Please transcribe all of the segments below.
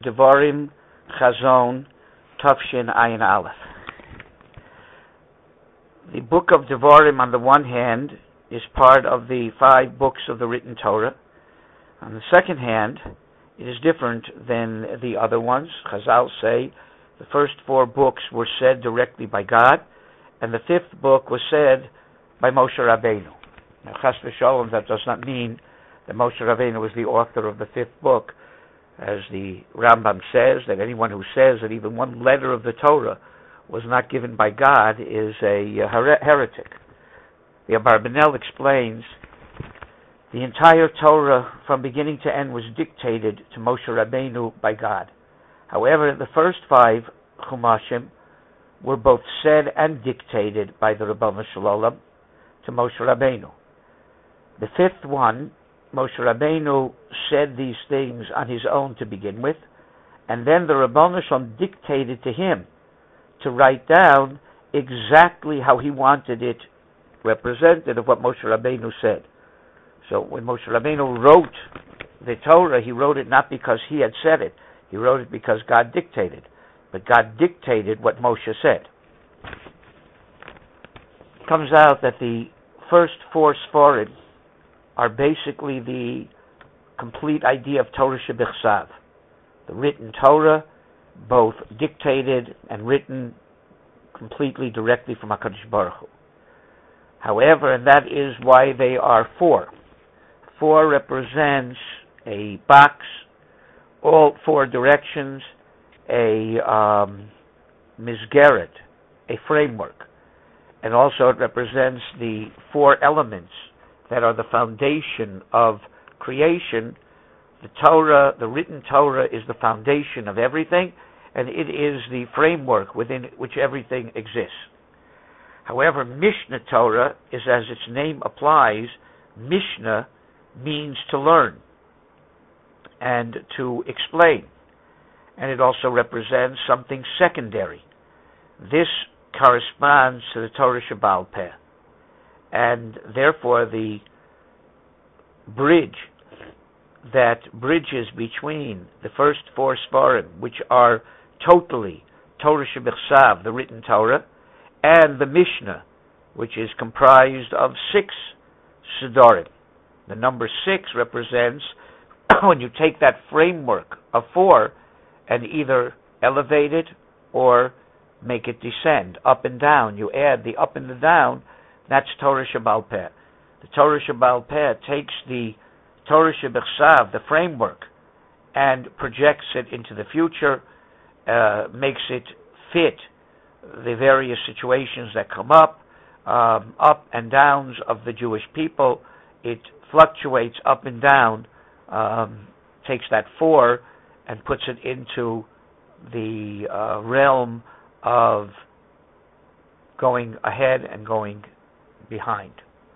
Devarim Chazon Tafshin Ayin Aleph. The book of Devarim, on the one hand, is part of the 5 books of the written Torah. On the second hand, it is different than the other ones. Chazal say the first 4 books were said directly by God, and the 5th book was said by Moshe Rabbeinu. Now, Chas v'Sholom, that does not mean that Moshe Rabbeinu was the author of the 5th book. As the Rambam says, that anyone who says that even one letter of the Torah was not given by God is a heretic. The Abarbanel explains the entire Torah from beginning to end was dictated to Moshe Rabbeinu by God. However, the first 5 Chumashim were both said and dictated by the Rebbeinu Shalom to Moshe Rabbeinu. The 5th one, Moshe Rabbeinu said these things on his own to begin with, and then the Rebbeinu Shalom dictated to him to write down exactly how he wanted it represented of what Moshe Rabbeinu said. So when Moshe Rabbeinu wrote the Torah, he wrote it not because he had said it. He wrote it because God dictated. But God dictated what Moshe said. It comes out that the first 4 Sforim are basically the complete idea of Torah Shebichsav. The written Torah, both dictated and written completely directly from HaKadosh Baruch Hu. However, and that is why they are 4. 4 represents a box, all 4 directions, a misgeret, a framework. And also it represents the 4 elements that are the foundation of creation. The Torah, the written Torah, is the foundation of everything, and it is the framework within which everything exists. However, Mishnah Torah is, as its name applies, Mishnah means to learn and to explain. And it also represents something secondary. This corresponds to the Torah Shebaal Peh. And therefore the bridge that bridges between the first 4 Sforim, which are totally Torah Shebichsav, the written Torah, and the Mishnah, which is comprised of 6 Sidorim. The number 6 represents when you take that framework of 4 and either elevate it or make it descend, up and down. You add the up and the down, that's Torah Shebaal Peh. The Torah Shebaal Peh takes the Torah Shebichsav, the framework, and projects it into the future, makes it fit the various situations that come up and downs of the Jewish people. It fluctuates up and down, takes that 4 and puts it into the realm of going ahead and going behind.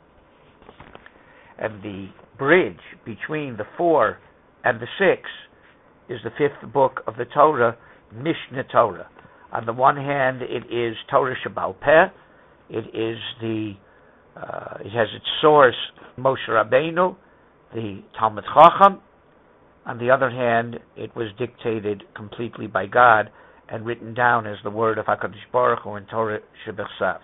And the bridge between the 4 and the 6 is the 5th book of the Torah, Mishnah Torah. On the one hand, it is Torah Shebaal Peh. It is it has its source Moshe Rabbeinu, the Talmud Chacham. On the other hand, it was dictated completely by God and written down as the word of HaKadosh Baruch Hu in Torah Shebichsav.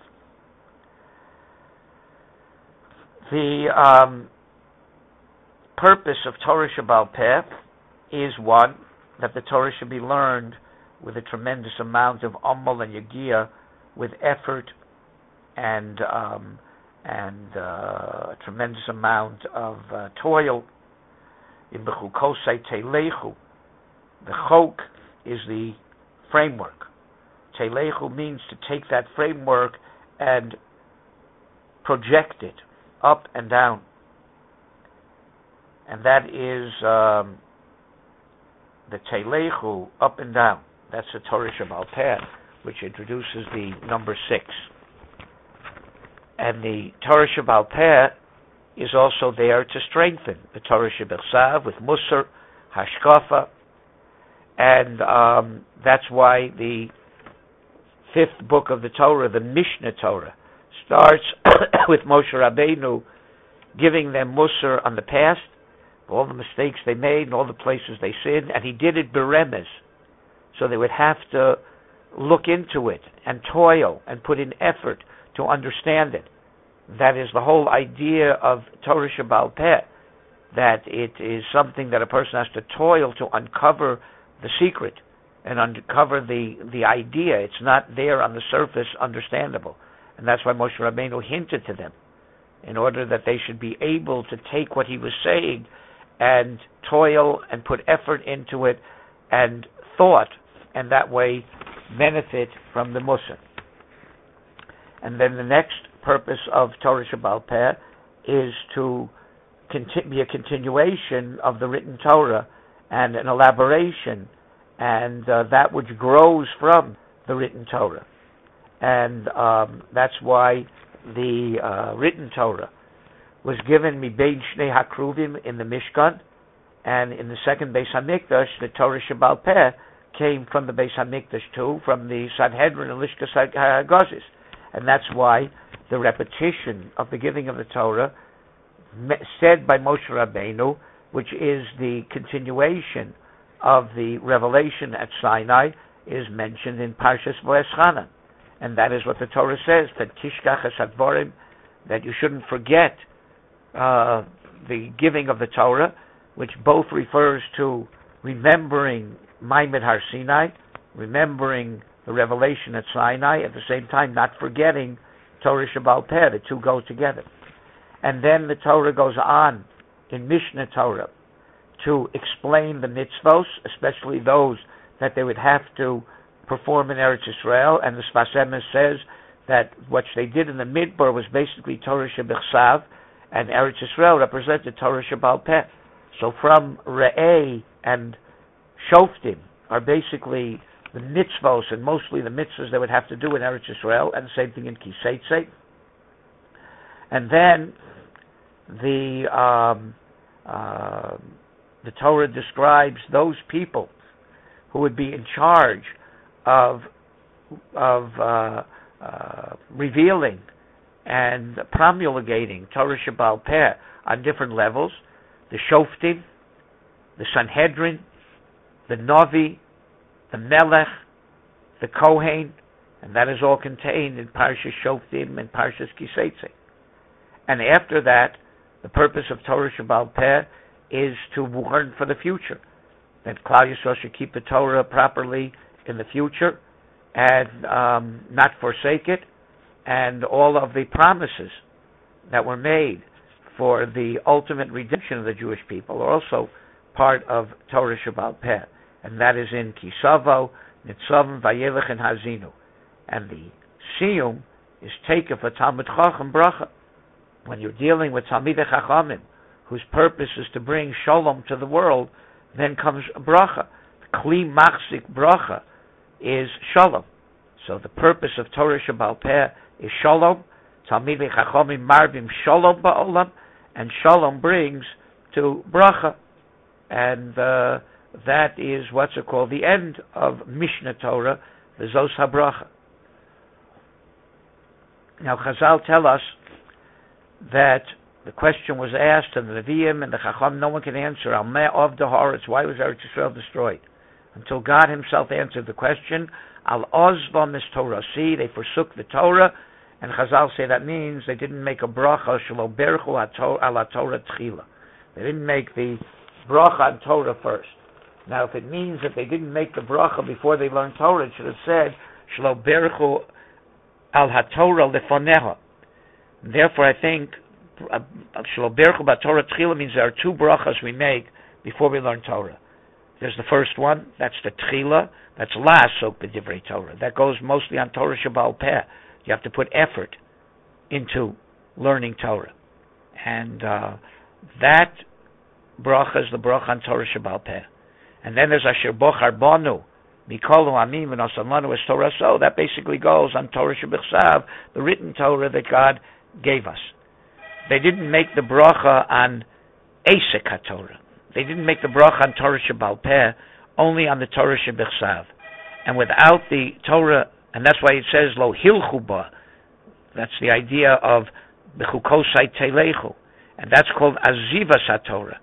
The purpose of Torah Shebaal Peh is, one, that the Torah should be learned with a tremendous amount of amal and yagia, with effort and a tremendous amount of toil. In Bechukosai Teilechu, the chok is the framework. Teilechu means to take that framework and project it up and down. And that is the Teilechu, up and down. That's the Torah Shebaal Peh, which introduces the number 6. And the Torah Shebaal Peh is also there to strengthen the Torah Shebichsav with Musar, Hashkafa, and that's why the 5th book of the Torah, the Mishnah Torah, starts with Moshe Rabbeinu giving them Musar on the past, all the mistakes they made and all the places they sinned, and he did it beremes. So they would have to look into it and toil and put in effort to understand it. That is the whole idea of Torah Shebaal Peh, that it is something that a person has to toil to uncover the secret and uncover the idea. It's not there on the surface understandable. And that's why Moshe Rabbeinu hinted to them, in order that they should be able to take what he was saying and toil and put effort into it and thought, and that way benefit from the Musar. And then the next purpose of Torah Shebaal Peh is to be a continuation of the written Torah and an elaboration, and that which grows from the written Torah. And that's why the written Torah was given Mibein Shnei Hakruvim in the Mishkan, and in the second Beis Hamikdash, the Torah Shebaal Peh came from the Beis Hamikdash too, from the Sanhedrin and Lishkas HaGozis. And that's why the repetition of the giving of the Torah, said by Moshe Rabbeinu, which is the continuation of the revelation at Sinai, is mentioned in Parshas Va'eschanan. And that is what the Torah says, that Tishkach es hadvarim, that you shouldn't forget the giving of the Torah, which both refers to remembering Maimed Har Sinai, remembering the revelation at Sinai, at the same time not forgetting Torah Shebaal Peh. The two go together. And then the Torah goes on in Mishnah Torah to explain the mitzvos, especially those that they would have to perform in Eretz Yisrael. And the Sfas Emes says that what they did in the Midbar was basically Torah Shebichsav, and Eretz Yisrael represented Torah Shebaal Peh. So from Re'eh and Shoftim are basically the mitzvos, and mostly the mitzvahs they would have to do in Eretz Yisrael, and the same thing in Kiseitze. And then the Torah describes those people who would be in charge of revealing and promulgating Torah Shebaal Peh on different levels: the Shoftim, the Sanhedrin, the Novi, the Melech, the Kohen, and that is all contained in Parshas Shoftim and Parshas Kiseitze. And after that, the purpose of Torah Shebaal Peh is to warn for the future, that Klal Yisrael should keep the Torah properly in the future and not forsake it, and all of the promises that were made for the ultimate redemption of the Jewish people are also part of Torah Shebaal Peh, and that is in Kisavo, Nitzavim, Vayelech, and Hazinu. And the Siyum is taken for Talmud Chacham Bracha. When you're dealing with Talmidei Chachamim, whose purpose is to bring Shalom to the world, then comes Bracha. Kli Machzik Bracha is Shalom. So the purpose of Torah Shebaal Peh is Shalom. Talmidei Chachamim Marbim Shalom Ba'olam, and Shalom brings to Bracha. And that is what's called the end of Mishnah Torah, the Zos HaBracha. Now Chazal tell us that the question was asked, and the Nevi'im and the Chacham, no one can answer. Al Meh of the Haaretz, why was Eretz Yisrael destroyed? Until God Himself answered the question. Al Ozvam is Torah. See, they forsook the Torah, and Chazal say that means they didn't make a bracha shelo berchu ala Torah tchila. They didn't make the bracha on Torah first. Now, if it means that they didn't make the bracha before they learned Torah, it should have said shelo berchu al haTorah lefoneha. Therefore, I think Shelo Berchu B'Torah Tchila means there are two brachas we make before we learn Torah. There's the first one, that's the Tchila, that's La'asok B'Divrei Torah. That goes mostly on Torah Shebaal Peh. You have to put effort into learning Torah. And that bracha is the bracha on Torah Shebaal Peh. And then there's Asher Bochar Bonu, Mikolu Amim and Asamanu is Torah. So that basically goes on Torah Shebichsav, the written Torah that God gave us. They didn't make the bracha on Esek HaTorah. They didn't make the bracha on Torah Shebaal Peh, only on the Torah Shebichsav. And without the Torah, and that's why it says Lo Hilchu Ba. That's the idea of Bechukosai Telechu, and that's called Azivas HaTorah.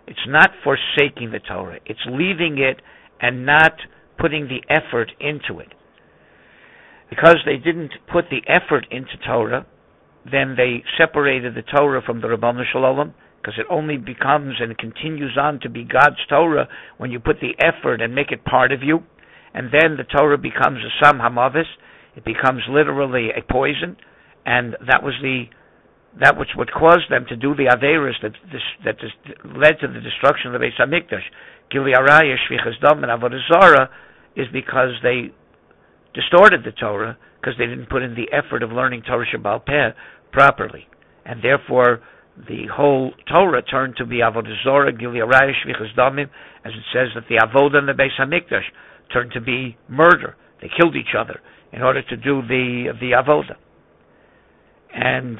It's not forsaking the Torah. It's leaving it and not putting the effort into it. Because they didn't put the effort into Torah, then they separated the Torah from the Rabbanu Shalom, because it only becomes and continues on to be God's Torah when you put the effort and make it part of you. And then the Torah becomes a Sam Hamavis. It becomes literally a poison. And that was what caused them to do the Averis that led to the destruction of the Beis HaMikdash. Gili Araya, Shvichas Dam, and Avodah Zarah is because they distorted the Torah, because they didn't put in the effort of learning Torah Shebaal Peh properly. And therefore, the whole Torah turned to be Avodah Zarah, Gili Araya, Shvichas Damim, as it says that the Avodah and the Beis HaMikdash turned to be murder. They killed each other in order to do the Avodah. And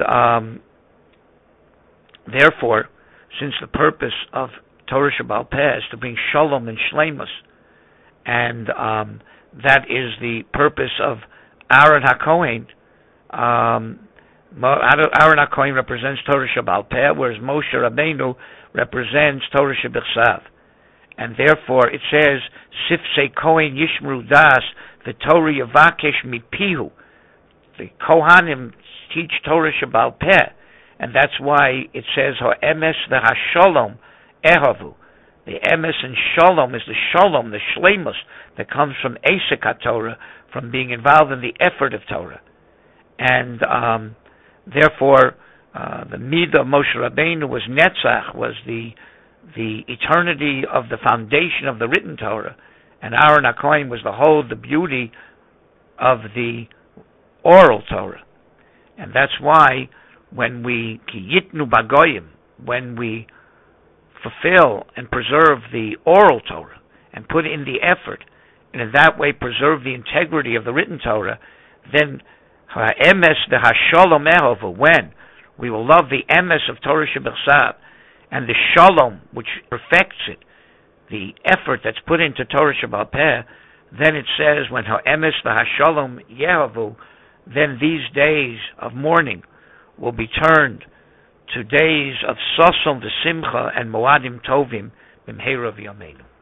therefore, since the purpose of Torah Shebaal Peh is to bring Shalom and Shleimus, and that is the purpose of Aaron HaKohen. Aaron HaKohen represents Torah Shebaal Peh, whereas Moshe Rabbeinu represents Torah Shebichsav. And therefore it says, Sifsei Kohen Yishmru Das, the Torah Yavakesh Mipihu. The Kohanim teach Torah Shebaal Peh, and that's why it says, Ha'emes v'hasholom ehavu. The emes and shalom is the shalom, the shleimus, that comes from Esek HaTorah, from being involved in the effort of Torah. And therefore, the Midah of Moshe Rabbeinu was Netzach, was the eternity of the foundation of the written Torah. And Aaron HaKohen was the beauty of the oral Torah. And that's why when we Kiyitnu Bagoyim, when we fulfill and preserve the oral Torah and put in the effort, and in that way preserve the integrity of the written Torah, then ha'emes v'hasholom ehovu, when we will love the emes of Torah Shebichsav and the shalom which perfects it, the effort that's put into Torah Shebaal Peh, then it says, when ha'emes v'hasholom yehovu, then these days of mourning will be turned to days of Sosom v'Simcha and Moadim Tovim b'mheira v'yameinu.